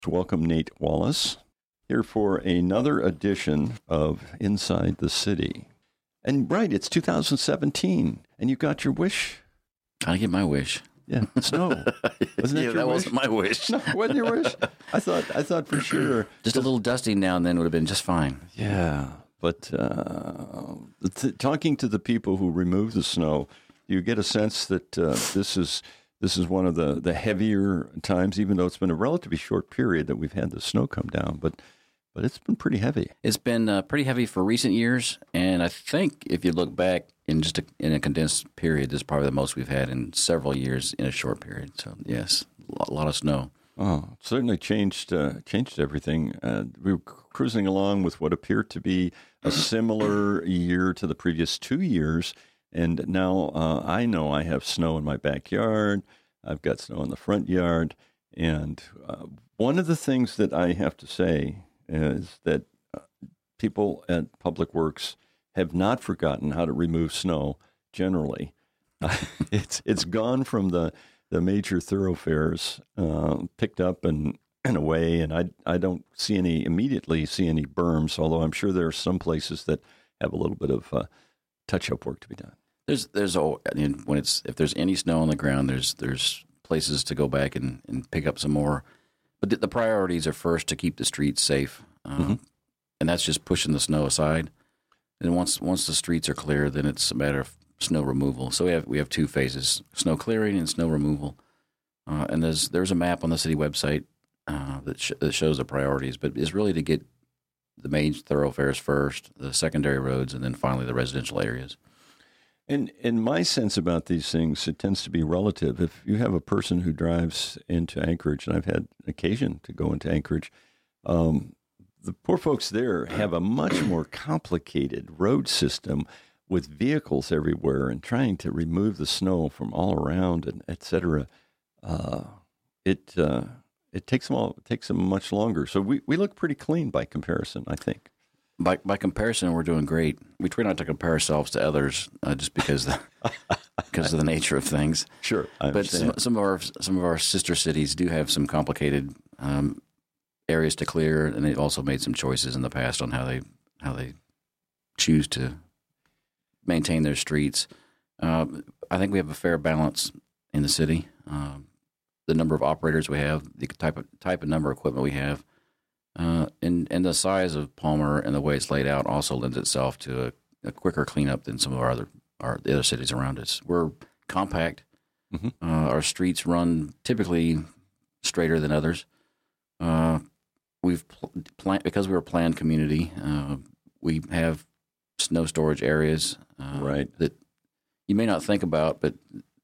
Welcome, Nate Wallace, here for another edition of Inside the City. And right, it's 2017, and you got your wish. I get my wish. Yeah, snow. Wasn't that your that wish? wasn't my wish. No, wasn't your wish? I thought for sure. Just a little dusting now and then would have been just fine. Yeah, but talking to the people who remove the snow, you get a sense that this is one of the heavier times, even though it's been a relatively short period that we've had the snow come down. But it's been pretty heavy. It's been pretty heavy for recent years, and I think if you look back in in a condensed period, this is probably the most we've had in several years in a short period. So yes, a lot of snow. Oh, it certainly changed everything. We were cruising along with what appeared to be a similar year to the previous 2 years, and now I know I have snow in my backyard. I've got snow in the front yard, and one of the things that I have to say is that people at Public Works have not forgotten how to remove snow generally. It's gone from the major thoroughfares, picked up and away, and I don't immediately see any berms, although I'm sure there are some places that have a little bit of touch-up work to be done. If there's any snow on the ground, there's places to go back and pick up some more. But the priorities are first to keep the streets safe, and that's just pushing the snow aside. And once the streets are clear, then it's a matter of snow removal. So we have two phases: snow clearing and snow removal. And there's a map on the city website that shows the priorities, but it's really to get the main thoroughfares first, the secondary roads, and then finally the residential areas. And in my sense about these things, it tends to be relative. If you have a person who drives into Anchorage, and I've had occasion to go into Anchorage, the poor folks there have a much more complicated road system with vehicles everywhere and trying to remove the snow from all around, and et cetera. It takes them much longer. So we look pretty clean by comparison, I think. By comparison, we're doing great. We try not to compare ourselves to others, just because of the nature of things. Sure, I understand. But some of our sister cities do have some complicated areas to clear, and they've also made some choices in the past on how they choose to maintain their streets. I think we have a fair balance in the city. The number of operators we have, the type of number of equipment we have. And the size of Palmer and the way it's laid out also lends itself to a quicker cleanup than some of the other cities around us. We're compact. Mm-hmm. Our streets run typically straighter than others. We've because we're a planned community. We have snow storage areas that you may not think about, but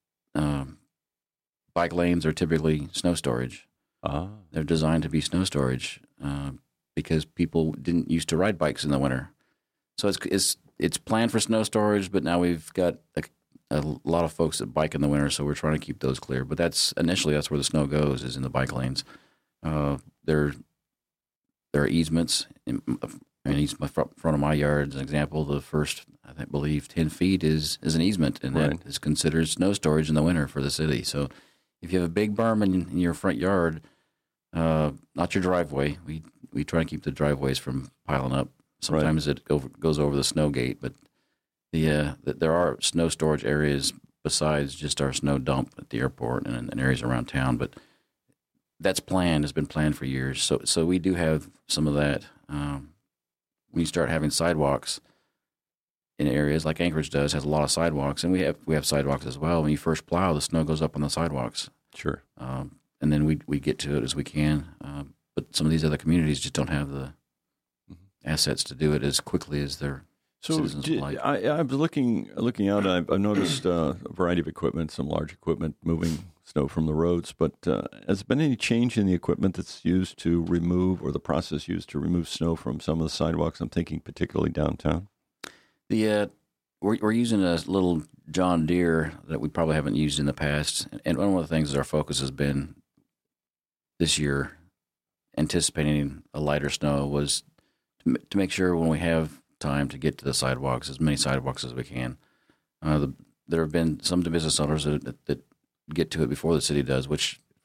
bike lanes are typically snow storage. They're designed to be snow storage because people didn't used to ride bikes in the winter. So it's planned for snow storage, but now we've got a lot of folks that bike in the winter, so we're trying to keep those clear. But that's where the snow goes, is in the bike lanes. There are easements. In front of my yard, as an example, the first, I believe, 10 feet is an easement, and that is considered snow storage in the winter for the city. So if you have a big berm in your front yard, not your driveway. We try and keep the driveways from piling up. Sometimes it goes over the snow gate, but there are snow storage areas besides just our snow dump at the airport and areas around town. But that's planned. It's been planned for years. So we do have some of that. When you start having sidewalks in areas like Anchorage has a lot of sidewalks, and we have sidewalks as well. When you first plow, the snow goes up on the sidewalks. Sure. And then we get to it as we can. But some of these other communities just don't have the assets to do it as quickly as their citizens would like. I was looking out. I've noticed a variety of equipment, some large equipment moving snow from the roads. But has there been any change in the equipment that's used to remove, or the process used to remove snow from some of the sidewalks? I'm thinking particularly downtown. We're using a little John Deere that we probably haven't used in the past. And one of the things that our focus has been this year, anticipating a lighter snow, was to make sure when we have time to get to the sidewalks, as many sidewalks as we can. There have been some business owners that get to it before the city does, which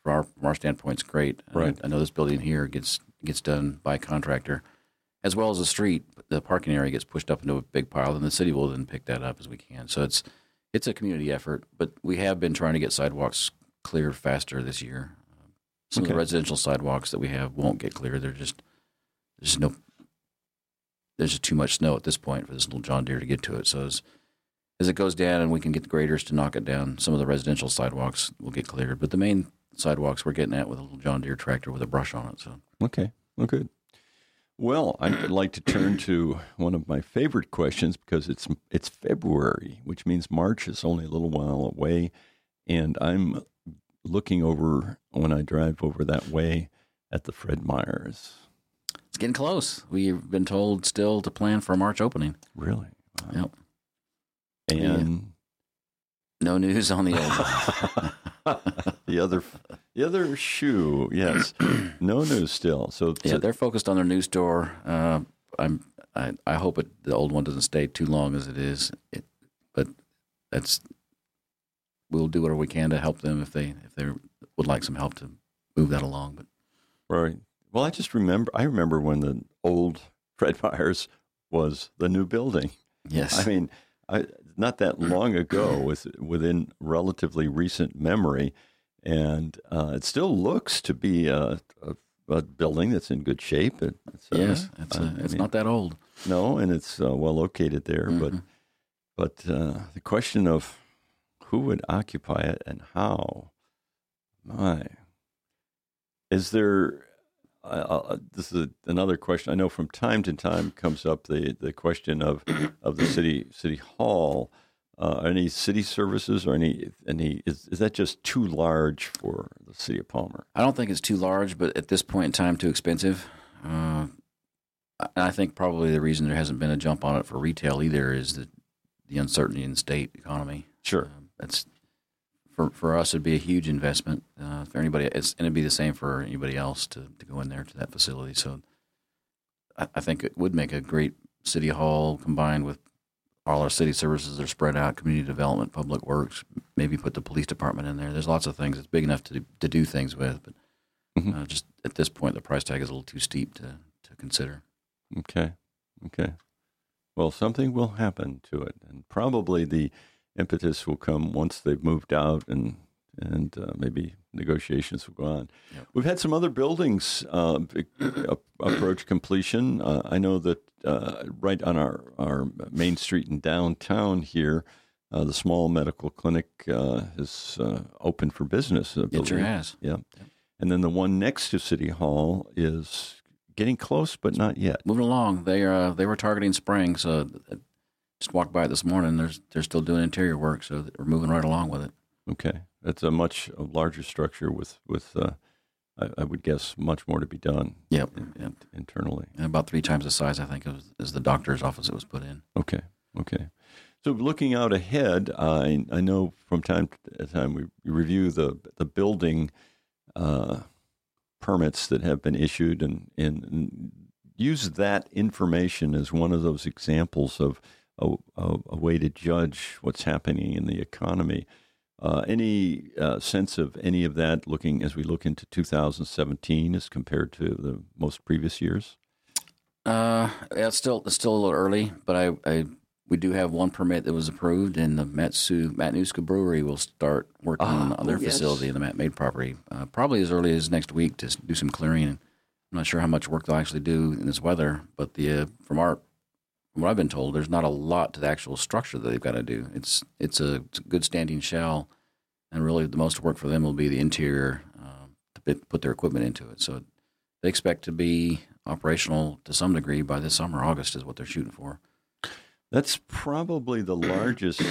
from our standpoint, it's great. Right. I know this building here gets done by a contractor, as well as the street. The parking area gets pushed up into a big pile, and the city will then pick that up as we can. So it's a community effort, but we have been trying to get sidewalks cleared faster this year. Some of the residential sidewalks that we have won't get cleared. There's just too much snow at this point for this little John Deere to get to it. So as it goes down and we can get the graders to knock it down, some of the residential sidewalks will get cleared. But the main sidewalks we're getting at with a little John Deere tractor with a brush on it. So okay, well, good. Well, I'd like to turn to one of my favorite questions because it's February, which means March is only a little while away, and I'm looking over when I drive over that way at the Fred Meyers. It's getting close. We've been told still to plan for a March opening. Really? Wow. Yep. And no news on the old one. The other shoe, yes. No news still. So they're focused on their new store. I hope the old one doesn't stay too long as it is. But we'll do whatever we can to help them if they would like some help to move that along. But right. Well, I remember when the old Fred Meyers was the new building. Yes. I mean, not that long ago, within relatively recent memory, and it still looks to be a building that's in good shape. It's not that old. No, and it's well located there. Mm-hmm. But the question of who would occupy it and how, is there? This is another question. I know from time to time comes up the question of the city hall. Any city services or any is that just too large for the city of Palmer? I don't think it's too large, but at this point in time, too expensive. I think probably the reason there hasn't been a jump on it for retail either is the uncertainty in the state economy. Sure, that's for us. It'd be a huge investment for anybody, and it'd be the same for anybody else to go in there to that facility. So I think it would make a great city hall combined with all our city services are spread out, community development, public works, maybe put the police department in there. There's lots of things. It's big enough to do things with, but just at this point, the price tag is a little too steep to consider. Okay. Well, something will happen to it, and probably the impetus will come once they've moved out and maybe negotiations will go on. Yep. We've had some other buildings approach completion. I know that right on our main street in downtown here, the small medical clinic is open for business. It sure has. Yeah. Yep. And then the one next to City Hall is getting close, but not yet. Moving along. They were targeting spring, so just walked by it this morning. They're still doing interior work, so we're moving right along with it. Okay. That's a much larger structure with I would guess much more to be done. Yep. Internally. And about 3 times the size, I think, as the doctor's office it was put in. Okay. So looking out ahead, I know from time to time we review the building permits that have been issued and use that information as one of those examples of a way to judge what's happening in the economy. Any sense of any of that as we look into 2017 as compared to the most previous years? It's still a little early, but we do have one permit that was approved, and the Matanuska Brewery will start working on their facility in the Matt Made property, probably as early as next week to do some clearing. I'm not sure how much work they'll actually do in this weather, but from what I've been told, there's not a lot to the actual structure that they've got to do. It's a good standing shell, and really the most work for them will be the interior to put their equipment into it. So they expect to be operational to some degree by this summer. August is what they're shooting for. That's probably the largest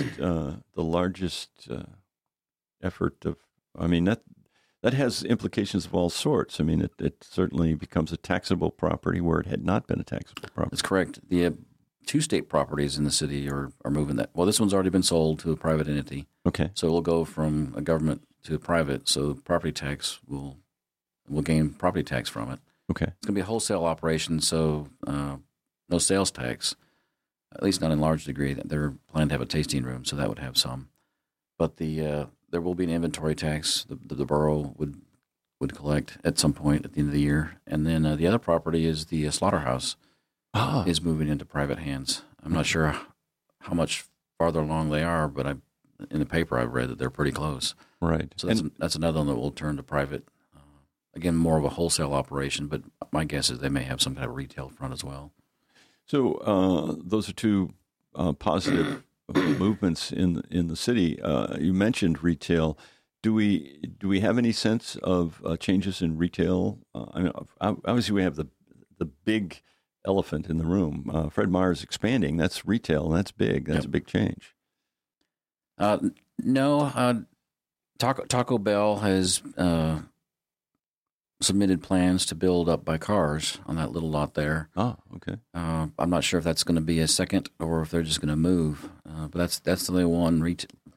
effort of. I mean that has implications of all sorts. I mean it certainly becomes a taxable property where it had not been a taxable property. That's correct. The 2 state properties in the city are moving that. Well, this one's already been sold to a private entity. Okay. So it'll go from a government to a private. So property tax will gain property tax from it. Okay. It's going to be a wholesale operation, so no sales tax, at least not in large degree. They're planning to have a tasting room, so that would have some. But there will be an inventory tax. The borough would would collect at some point at the end of the year. And then the other property is the slaughterhouse is moving into private hands. I'm not sure how much farther along they are, but in the paper I've read that they're pretty close. Right. So that's another one that will turn to private. Again, more of a wholesale operation, but my guess is they may have some kind of retail front as well. So those are two positive movements in the city. You mentioned retail. Do we have any sense of changes in retail? I know, obviously, we have the big elephant in the room. Fred Meyer's expanding. That's retail, and that's big. That's a big change. No, Taco Bell has submitted plans to build up by cars on that little lot there. Oh, okay. I'm not sure if that's going to be a second or if they're just going to move. But that's the only one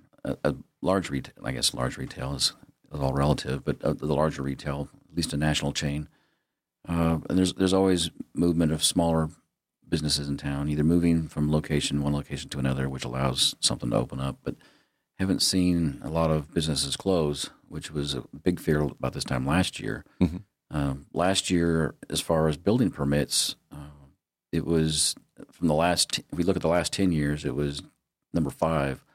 large retail. I guess large retail is all relative, but the larger retail, at least a national chain. And there's always movement of smaller businesses in town, either moving from one location to another, which allows something to open up. But haven't seen a lot of businesses close, which was a big fear about this time last year. Mm-hmm. Last year, as far as building permits, it was from if we look at the last 10 years, it was number 5.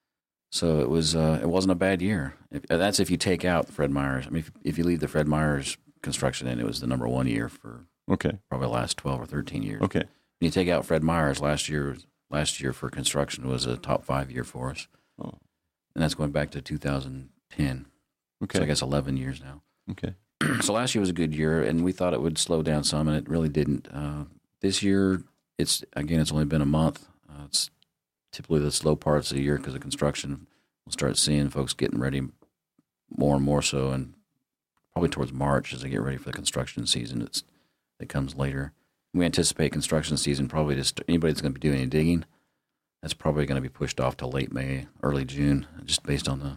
So it wasn't a bad year. That's if you take out Fred Meyer's. I mean, if you leave the Fred Meyer's construction in, it was the number 1 year for probably the last 12 or 13 years. Okay. When you take out Fred Meyer's, last year for construction was a top 5 year for us. Oh. And that's going back to 2010. Okay. So I guess 11 years now. Okay. So last year was a good year, and we thought it would slow down some, and it really didn't. This year, it's only been a month. It's typically the slow parts of the year because of construction. We'll start seeing folks getting ready more and more so, and probably towards March as they get ready for the construction season. It comes later. We anticipate construction season probably anybody that's going to be doing any digging, that's probably going to be pushed off to late May, early June, just based on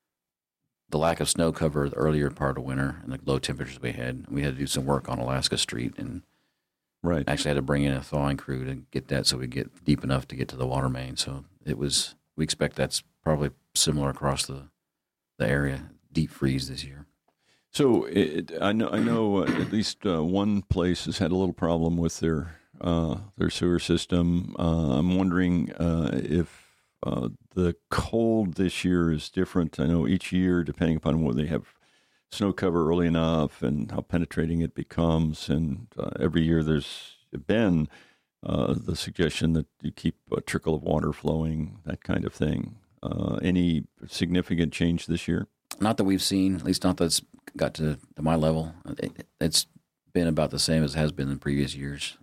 the lack of snow cover the earlier part of winter and the low temperatures we had. We had to do some work on Alaska Street and actually had to bring in a thawing crew to get that so we get deep enough to get to the water main. So we expect that's probably similar across the area, deep freeze this year. So I know at least one place has had a little problem with their sewer system. I'm wondering if the cold this year is different. I know each year, depending upon whether they have snow cover early enough and how penetrating it becomes, and every year there's been the suggestion that you keep a trickle of water flowing, that kind of thing. Any significant change this year? Not that we've seen, at least not that's got to my level. It's been about the same as it has been in previous years.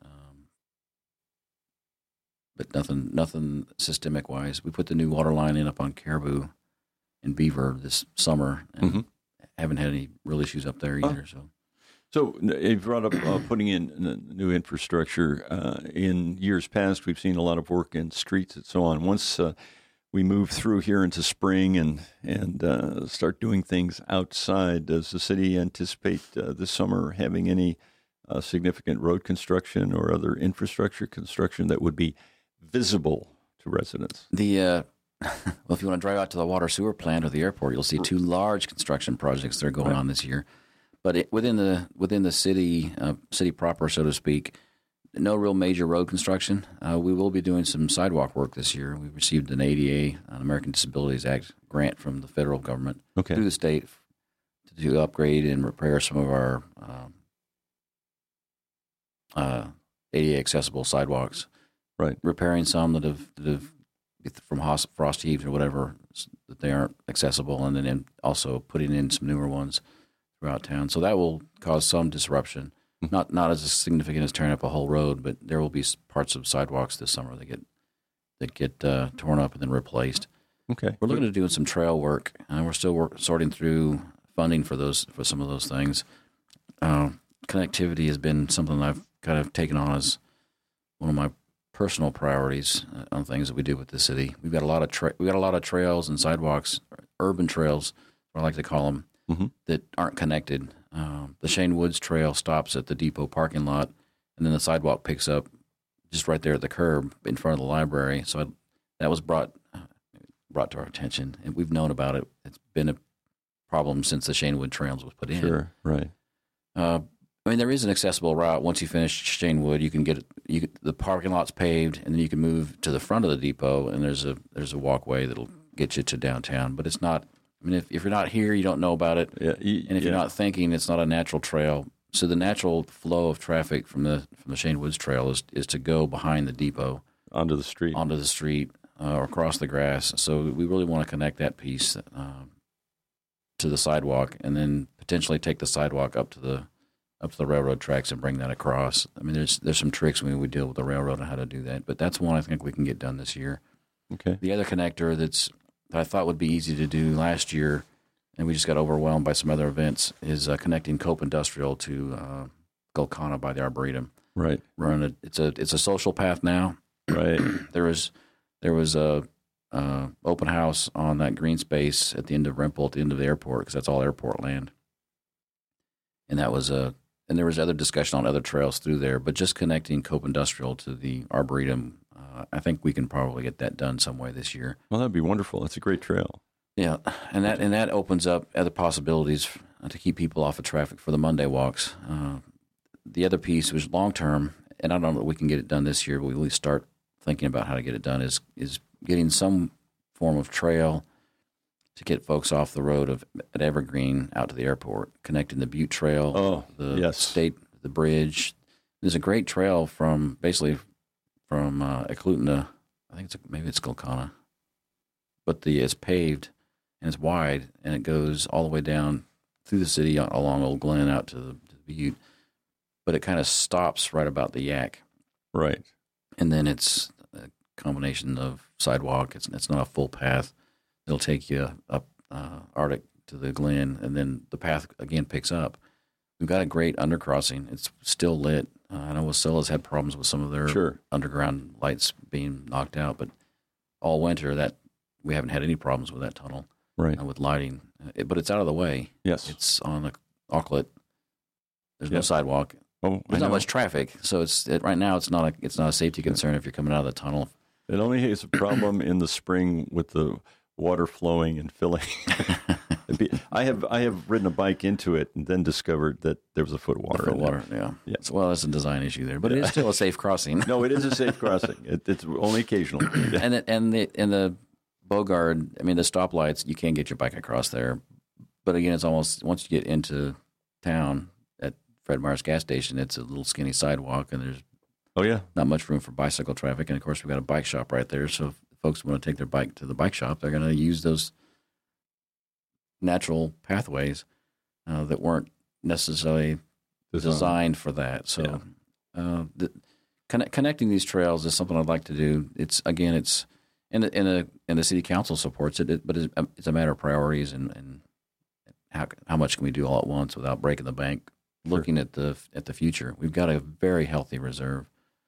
But nothing systemic wise. We put the new water line in up on Caribou and Beaver this summer, and haven't had any real issues up there either. So you brought up putting in new infrastructure. In years past, we've seen a lot of work in streets and so on. Once we move through here into spring and start doing things outside, does the city anticipate this summer having any significant road construction or other infrastructure construction that would be visible to residents? Well, if you want to drive out to the water sewer plant or the airport, you'll see 2 large construction projects that are going on this year. But within the city proper, so to speak, no real major road construction. We will be doing some sidewalk work this year. We received an ADA, an American Disabilities Act grant from the federal government through the state to upgrade and repair some of our ADA accessible sidewalks. Right, repairing some that have from frost heaves or whatever that they aren't accessible, and then also putting in some newer ones throughout town. So that will cause some disruption. Not as significant as tearing up a whole road, but there will be parts of sidewalks this summer that get torn up and then replaced. Okay, we're looking at doing some trail work, and we're still sorting through funding for some of those things. Connectivity has been something I've kind of taken on as one of my personal priorities on things that we do with the city. We've got a lot of trails and sidewalks, urban trails, what I like to call them, that aren't connected. The Shane Woods Trail stops at the depot parking lot, and then the sidewalk picks up just right there at the curb in front of the library. So that was brought to our attention, and we've known about it. It's been a problem since the Shanewood Trails was put in. Sure, right. I mean, there is an accessible route. Once you finish Shanewood, you can get the parking lot's paved, and then you can move to the front of the depot, and there's a walkway that'll get you to downtown. But it's not. I mean, if you're not here, you don't know about it. Yeah, and if you're not thinking, it's not a natural trail. So the natural flow of traffic from the Shane Woods Trail is to go behind the depot onto the street, or across the grass. So we really want to connect that piece to the sidewalk, and then potentially take the sidewalk up to the railroad tracks and bring that across. I mean, there's some tricks when we deal with the railroad on how to do that, but that's one I think we can get done this year. Okay. The other connector that I thought would be easy to do last year, and we just got overwhelmed by some other events, is connecting Cope Industrial to Gulkana by the Arboretum. Right. It's a social path now. Right. There was a open house on that green space at the end of Rempel, at the end of the airport, because that's all airport land. And that was and there was other discussion on other trails through there, but just connecting Cope Industrial to the Arboretum, I think we can probably get that done some way this year. Well, that'd be wonderful. That's a great trail. Yeah, and that opens up other possibilities to keep people off of traffic for the Monday walks. The other piece was long term, and I don't know if we can get it done this year, but we really start thinking about how to get it done, is getting some form of trail to get folks off the road at Evergreen out to the airport, connecting the Butte Trail, the bridge. There's a great trail from Eklutna, I think maybe it's Gulkana, but it's paved and it's wide, and it goes all the way down through the city along Old Glen out to the Butte, but it kind of stops right about the Yak. Right. And then it's a combination of sidewalk. It's not a full path. It'll take you up Arctic to the Glen, and then the path again picks up. We've got a great undercrossing. It's still lit. I know Wacilla's had problems with some of their underground lights being knocked out, but all winter that we haven't had any problems with that tunnel, right? With lighting, but it's out of the way. Yes, it's on the Aucklet. There's no sidewalk. Oh, there's not much traffic, so right now it's not a safety concern if you're coming out of the tunnel. It only is a problem in the spring with the water flowing and filling. I have ridden a bike into it and then discovered that there was a foot of water. Yeah. Well, that's a design issue there, but it is still a safe crossing. No, it is a safe crossing. It's only occasional. And the Bogard, I mean, the stoplights, you can't get your bike across there. But again, it's almost, once you get into town at Fred Meyer's gas station, it's a little skinny sidewalk, and there's not much room for bicycle traffic. And of course, we've got a bike shop right there, so if folks want to take their bike to the bike shop, they're going to use those natural pathways that weren't necessarily designed for that. So connecting these trails is something I'd like to do. It's and the city council supports it, but it's a matter of priorities and how much can we do all at once without breaking the bank. Looking at the future, we've got a very healthy reserve,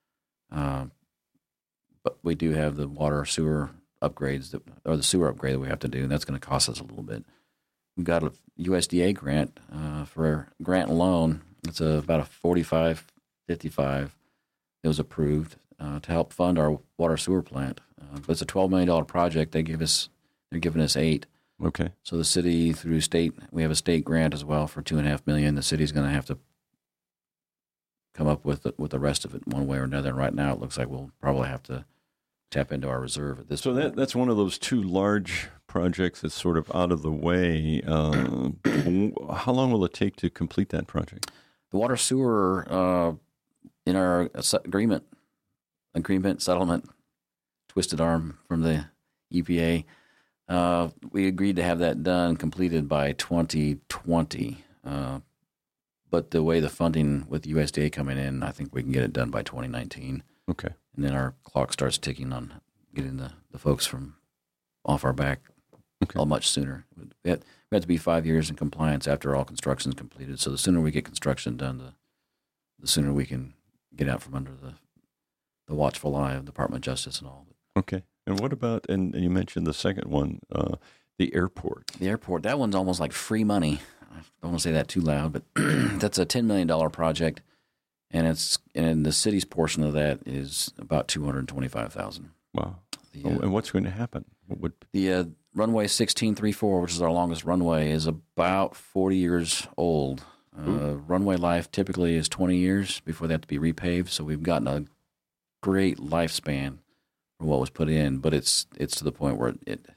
but we do have the water sewer upgrades or the sewer upgrade that we have to do, and that's going to cost us a little bit. We've got a USDA grant for a grant loan. It's about a 45-55. It was approved to help fund our water sewer plant. But it's a $12 million project. They're giving us $8 million. Okay. So the city through state, we have a state grant as well for $2.5 million. The city's going to have to come up with the rest of it one way or another. And right now, it looks like we'll probably have to tap into our reserve at this point. So that's one of those two large projects that's sort of out of the way. How long will it take to complete that project? The water sewer, in our agreement settlement, twisted arm from the EPA, we agreed to have that done, completed by 2020. But the way the funding with USDA coming in, I think we can get it done by 2019. Okay. And then our clock starts ticking on getting the folks from off our back much sooner. We have to be 5 years in compliance after all construction is completed. So the sooner we get construction done, the sooner we can get out from under the watchful eye of the Department of Justice and all. Okay. And what about, and you mentioned the second one, the airport. The airport, that one's almost like free money. I don't want to say that too loud, but that's a $10 million project. And the city's portion of that is about $225,000. Wow. And what's going to happen? runway 1634, which is our longest runway, is about 40 years old. Runway life typically is 20 years before they have to be repaved. So we've gotten a great lifespan for what was put in, but it's to the point where it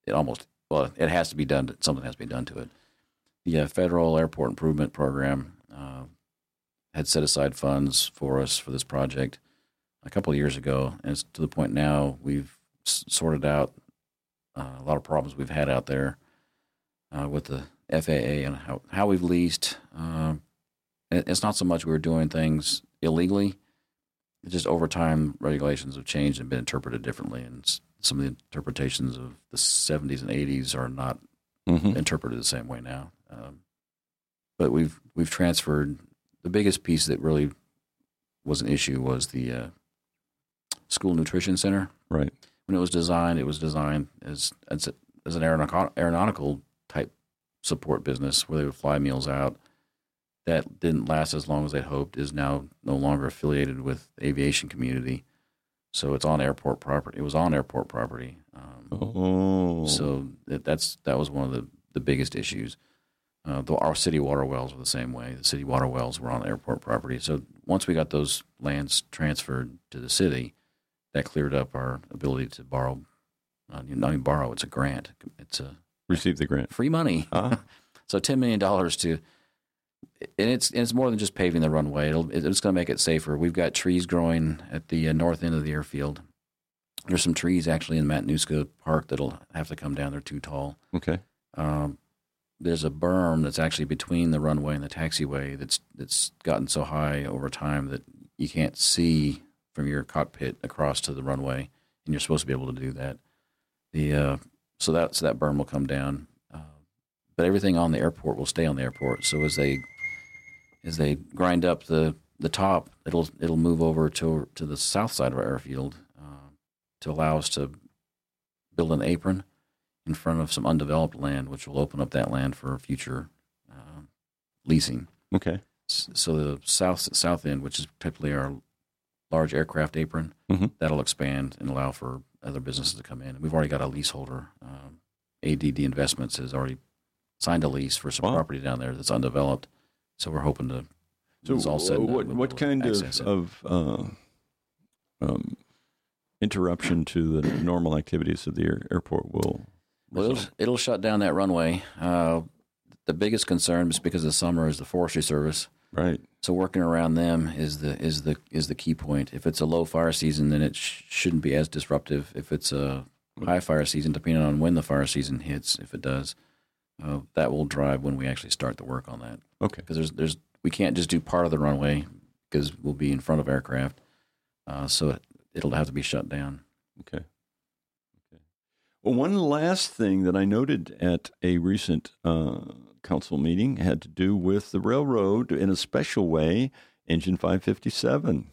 has to be done. Something has to be done to it. The Federal Airport Improvement Program had set aside funds for us for this project a couple of years ago, and it's to the point now we've sorted out a lot of problems we've had out there with the FAA and how we've leased. It's not so much we were doing things illegally. It's just over time regulations have changed and been interpreted differently, and some of the interpretations of the 70s and 80s are not interpreted the same way now. But we've transferred. The biggest piece that really was an issue was the school nutrition center. Right. When it was designed as an aeronautical type support business where they would fly meals out. That didn't last as long as they'd hoped. Is now no longer affiliated with the aviation community, so it's on airport property. It was on airport property. So that was one of the biggest issues. Our city water wells were the same way. The city water wells were on airport property. So once we got those lands transferred to the city, that cleared up our ability to borrow. Not even borrow, it's a grant. It's a receive the grant. Free money. So $10 million and it's more than just paving the runway. It's going to make it safer. We've got trees growing at the north end of the airfield. There's some trees actually in Matanuska Park that'll have to come down. They're too tall. Okay. There's a berm that's actually between the runway and the taxiway that's gotten so high over time that you can't see from your cockpit across to the runway, and you're supposed to be able to do that. So that berm will come down, but everything on the airport will stay on the airport. So as they grind up the top, it'll move over to the south side of our airfield to allow us to build an apron in front of some undeveloped land, which will open up that land for future leasing. Okay. So the south end, which is typically our large aircraft apron, that'll expand and allow for other businesses to come in. We've already got a leaseholder. ADD Investments has already signed a lease for some property down there that's undeveloped. So we're hoping to. So what kind of interruption to the normal activities of the airport will? Well, it'll shut down that runway. The biggest concern is because of the summer is the Forestry Service. Right. So working around them is the key point. If it's a low fire season, then it shouldn't be as disruptive. If it's a high fire season, depending on when the fire season hits, if it does, that will drive when we actually start the work on that. Okay. Because we can't just do part of the runway because we'll be in front of aircraft. So it'll have to be shut down. Okay. Well, one last thing that I noted at a recent council meeting had to do with the railroad in a special way, Engine 557.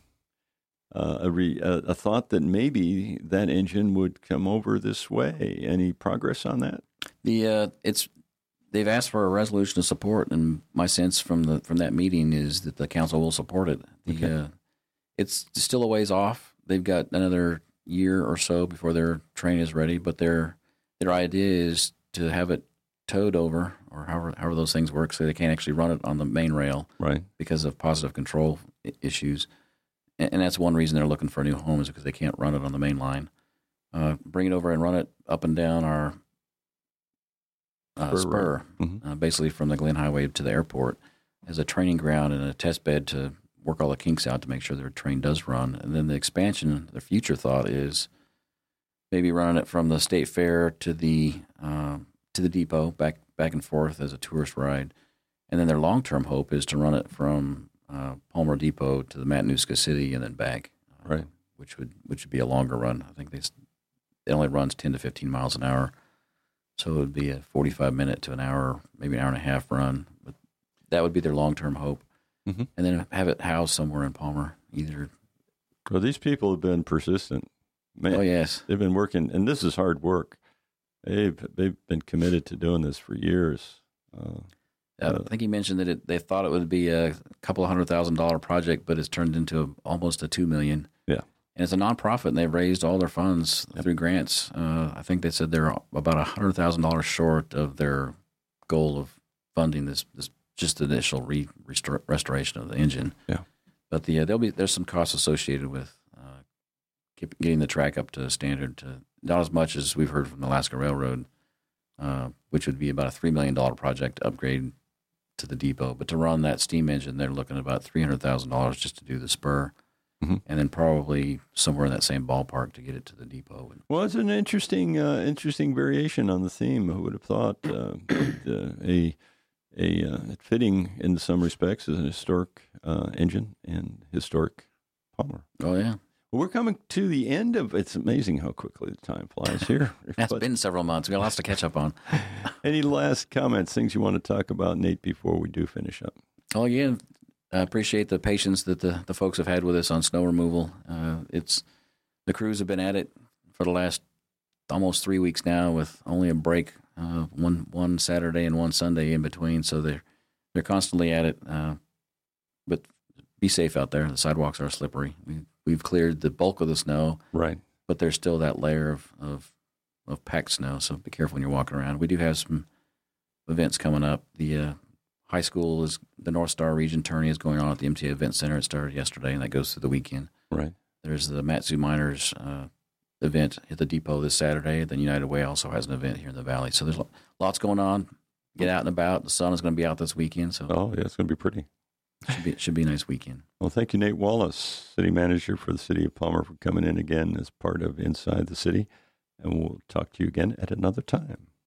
A thought that maybe that engine would come over this way. Any progress on that? They've asked for a resolution of support, and my sense from that meeting is that the council will support it. It's still a ways off. They've got another year or so before their train is ready, but their idea is to have it towed over, or however those things work, so they can't actually run it on the main rail, right? Because of positive control issues, and that's one reason they're looking for a new home, is because they can't run it on the main line. Bring it over and run it up and down our spur, basically from the Glen Highway to the airport, as a training ground and a test bed to work all the kinks out to make sure their train does run. And then the expansion, the future thought is maybe running it from the State Fair to the depot, back and forth as a tourist ride. And then their long-term hope is to run it from Palmer Depot to the Matanuska City and then back, right? Which would be a longer run. I think it only runs 10 to 15 miles an hour, so it would be a 45-minute to an hour, maybe an hour and a half run. But that would be their long-term hope. And then have it housed somewhere in Palmer, either. Well, these people have been persistent. Man, oh, yes. They've been working, and this is hard work. They've been committed to doing this for years. I think he mentioned that they thought it would be a couple of $100,000 project, but it's turned into almost a $2 million. Yeah. And it's a nonprofit, and they've raised all their funds through grants. I think they said they're about $100,000 short of their goal of funding this just initial restoration of the engine. Yeah. But there's some costs associated with getting the track up to standard. Not as much as we've heard from the Alaska Railroad, which would be about a $3 million project to upgrade to the depot. But to run that steam engine, they're looking at about $300,000 just to do the spur. Mm-hmm. And then probably somewhere in that same ballpark to get it to the depot. Well, it's an interesting variation on the theme. Who would have thought fitting in some respects as an historic engine and historic Palmer. Oh, yeah. Well, we're coming to the end of. It's amazing how quickly the time flies here. It's been several months. We got lots to catch up on. Any last comments, things you want to talk about, Nate, before we do finish up? Oh, yeah. I appreciate the patience that the folks have had with us on snow removal. The crews have been at it for the last almost 3 weeks now, with only a break, one Saturday and one Sunday in between. So they're constantly at it. But be safe out there. The sidewalks are slippery. We've cleared the bulk of the snow, right? But there's still that layer of packed snow. So be careful when you're walking around. We do have some events coming up. The high school the North Star Region Tourney is going on at the MTA Event Center. It started yesterday, and that goes through the weekend. Right. There's the Matsu Miners event at the depot this Saturday. Then United Way also has an event here in the Valley. So there's lots going on. Get out and about. The sun is going to be out this weekend. So it's going to be pretty. Should be a nice weekend. Well, thank you, Nate Wallace, City Manager for the City of Palmer, for coming in again as part of Inside the City. And we'll talk to you again at another time.